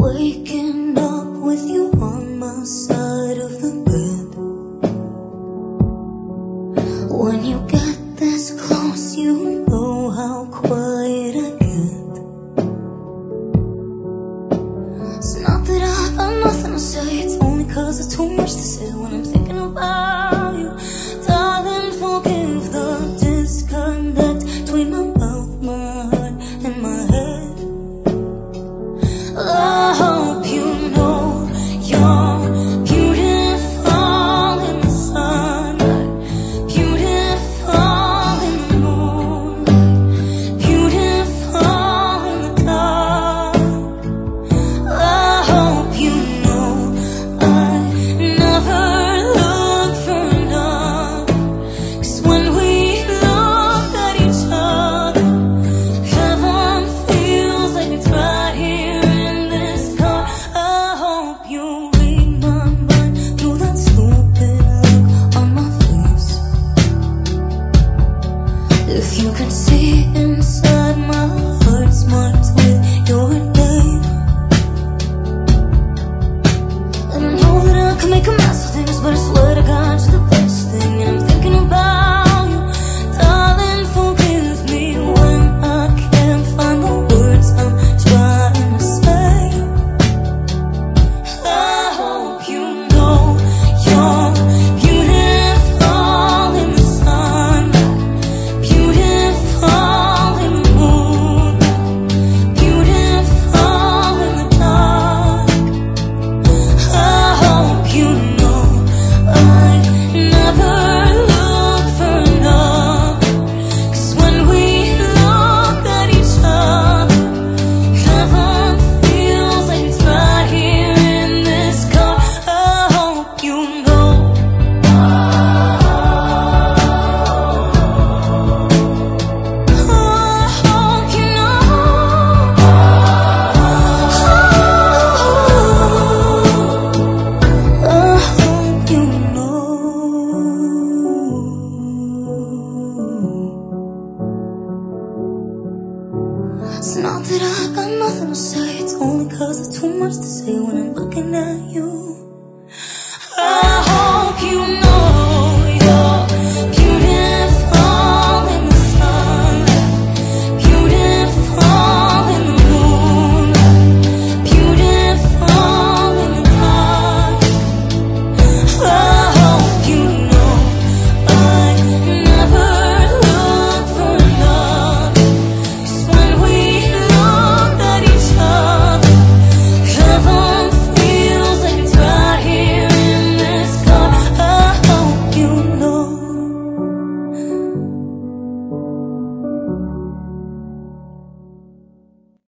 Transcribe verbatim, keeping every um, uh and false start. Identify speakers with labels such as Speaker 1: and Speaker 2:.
Speaker 1: Waking up with you on my side of the bed. When you get this close, you know how quiet I get. It's not that I got nothing to say, it's only cause it's too much to say when I'm thinking about you. Darling, forgive the disconnect between my mouth, my heart, and my head. I hope you know you're beautiful in the sunlight, beautiful in the moonlight, beautiful in the dark. I hope you know I never look for another, 'cause when we look at each other, heaven feels like it's right here. If you could see inside my heart's marked with your name, and I know that I can make a mess of things, but I swear to God you're the best thing. And I'm thinking about you, darling, forgive me when I can't find the words I'm trying to say. I hope you know you're It's not that I got nothing to say, it's only cause it's too much to say when I'm looking at